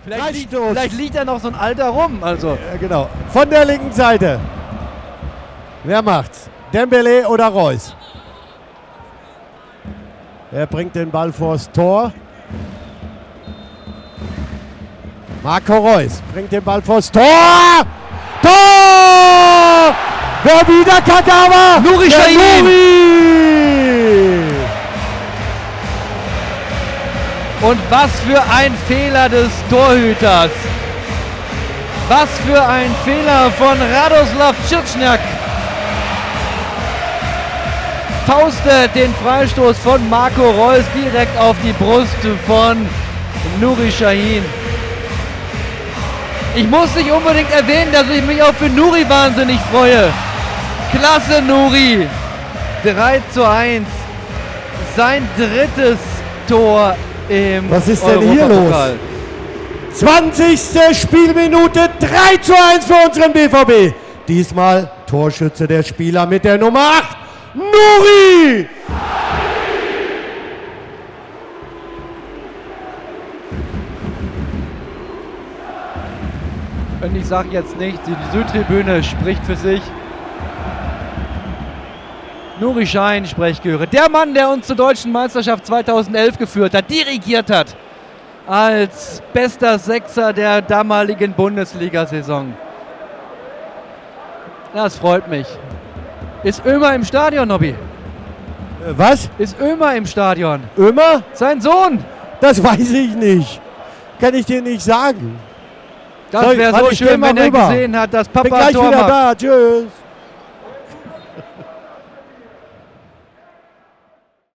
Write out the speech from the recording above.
Vielleicht liegt da noch so ein Alter rum. Also. Ja, genau. Von der linken Seite. Wer macht's? Dembélé oder Reus? Er bringt den Ball vors Tor. Marco Reus bringt den Ball vors Tor. Tor! Wer wieder Kagawa? Nuri Sahin. Und was für ein Fehler des Torhüters. Was für ein Fehler von Radoslav Cierczniak. Faustet den Freistoß von Marco Reus direkt auf die Brust von Nuri Sahin. Ich muss nicht unbedingt erwähnen, dass ich mich auch für Nuri wahnsinnig freue. Klasse Nuri. 3:1. Sein drittes Tor im Was ist denn hier los? 20. Spielminute, 3:1 für unseren BVB. Diesmal Torschütze der Spieler mit der Nummer 8, Nuri! Und ich sage jetzt nichts, die Südtribüne spricht für sich. Nuri Sahin, Sprechchöre. Der Mann, der uns zur deutschen Meisterschaft 2011 geführt hat, dirigiert hat. Als bester Sechser der damaligen Bundesliga-Saison. Das freut mich. Ist Ömer im Stadion, Nobby? Was? Ist Ömer im Stadion? Ömer? Sein Sohn? Das weiß ich nicht. Kann ich dir nicht sagen. Das wäre so schön, wenn er gesehen hat, dass Papa Bin gleich Tor wieder macht. da. Tschüss.